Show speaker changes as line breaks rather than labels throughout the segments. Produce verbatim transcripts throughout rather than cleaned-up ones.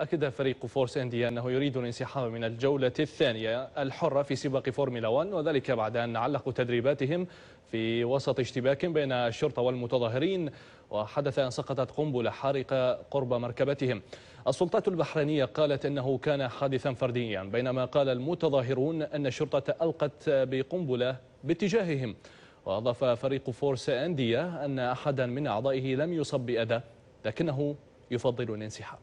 أكد فريق فورس إنديا أنه يريد الانسحاب من الجولة الثانية الحرة في سباق فورمولا واحد، وذلك بعد أن علقوا تدريباتهم في وسط اشتباك بين الشرطة والمتظاهرين، وحدث أن سقطت قنبلة حارقة قرب مركبتهم. السلطات البحرينية قالت أنه كان حادثا فرديا، بينما قال المتظاهرون أن الشرطة ألقت بقنبلة باتجاههم. وأضاف فريق فورس إنديا أن أحدا من أعضائه لم يصب بأذى، لكنه يفضل الانسحاب.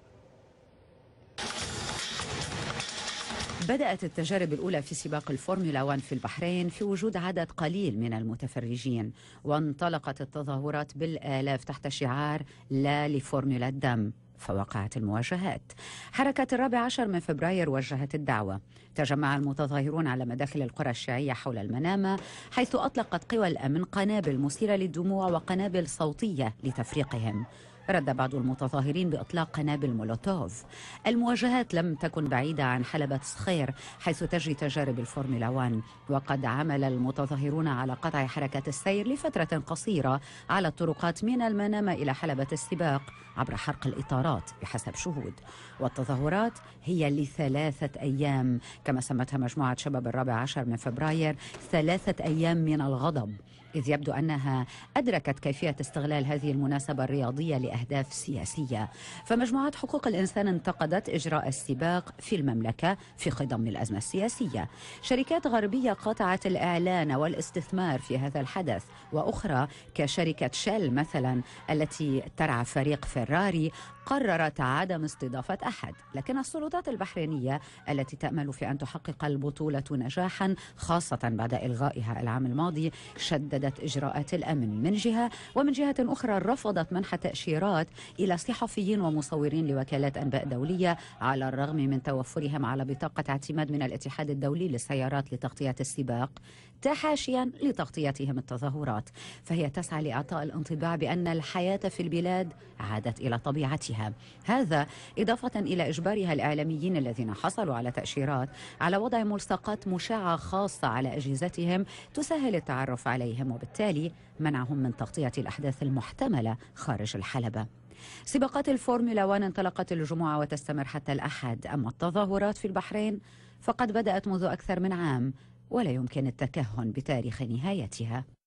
بدأت التجارب الأولى في سباق الفورمولا واحد في البحرين في وجود عدد قليل من المتفرجين، وانطلقت التظاهرات بالآلاف تحت شعار لا لفورمولا الدم، فوقعت المواجهات. حركة الرابع عشر من فبراير وجهت الدعوة. تجمع المتظاهرون على مداخل القرى الشيعية حول المنامة، حيث أطلقت قوى الأمن قنابل مثيرة للدموع وقنابل صوتية لتفريقهم. رد بعض المتظاهرين بإطلاق قنابل مولوتوف. المواجهات لم تكن بعيدة عن حلبة صخير حيث تجري تجارب الفورمولا واحد، وقد عمل المتظاهرون على قطع حركة السير لفترة قصيرة على الطرقات من المنامة إلى حلبة السباق عبر حرق الإطارات بحسب شهود. والتظاهرات هي لثلاثة أيام، كما سمتها مجموعة شباب الرابع عشر من فبراير، ثلاثة أيام من الغضب، إذ يبدو أنها أدركت كيفية استغلال هذه المناسبة الرياضية لأهداف سياسية. فمجموعات حقوق الإنسان انتقدت إجراء السباق في المملكة في خضم الأزمة السياسية. شركات غربية قاطعت الإعلان والاستثمار في هذا الحدث، وأخرى كشركة شيل مثلا التي ترعى فريق فيراري قررت عدم استضافة أحد. لكن السلطات البحرينية التي تأمل في أن تحقق البطولة نجاحا خاصة بعد إلغائها العام الماضي شددت إجراءات الأمن من جهة، ومن جهة أخرى رفضت منح تأشيرات إلى صحفيين ومصورين لوكالات أنباء دولية على الرغم من توفرهم على بطاقة اعتماد من الاتحاد الدولي للسيارات لتغطية السباق، تحاشيا لتغطيتهم التظاهرات. فهي تسعى لإعطاء الانطباع بأن الحياة في البلاد عادت إلى طبيعتها، هذا إضافة إلى إجبارها الإعلاميين الذين حصلوا على تأشيرات على وضع ملصقات مشعة خاصة على أجهزتهم تسهل التعرف عليهم، وبالتالي منعهم من تغطية الأحداث المحتملة خارج الحلبة. سباقات الفورمولا واحد انطلقت الجمعة وتستمر حتى الأحد، أما التظاهرات في البحرين فقد بدأت منذ أكثر من عام ولا يمكن التكهن بتاريخ نهايتها.